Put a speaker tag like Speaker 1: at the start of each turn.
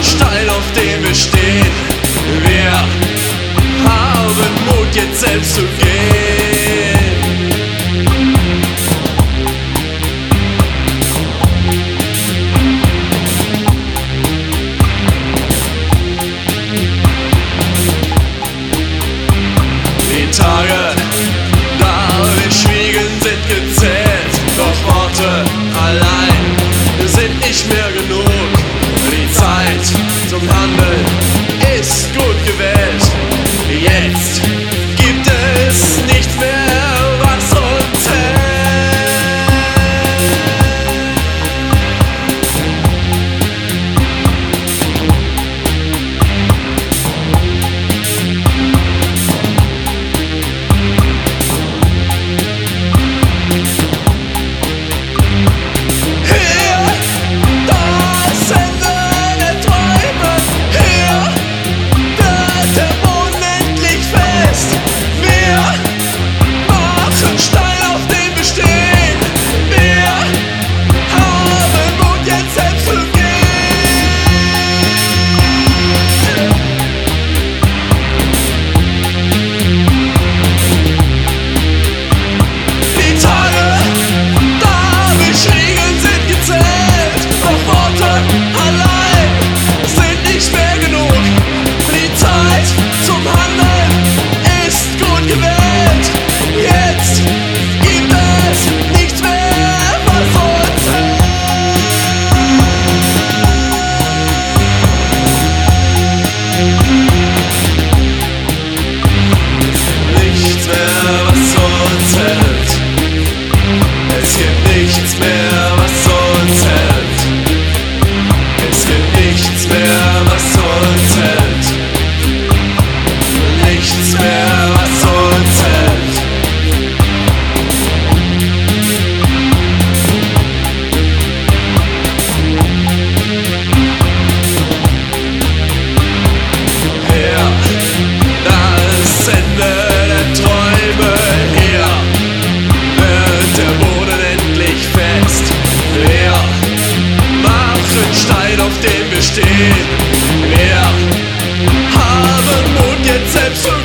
Speaker 1: Stein, auf dem wir stehen. Wir haben Mut, jetzt selbst zu gehen. Die Tage, da wir schwiegen, sind gezählt, doch Worte allein sind nicht mehr genug. Die Zeit zum Handeln ist gut gewählt. Jetzt gibt es nicht mehr, was uns hält. Stein, auf dem wir stehen. Wir haben Mut, jetzt selbst zu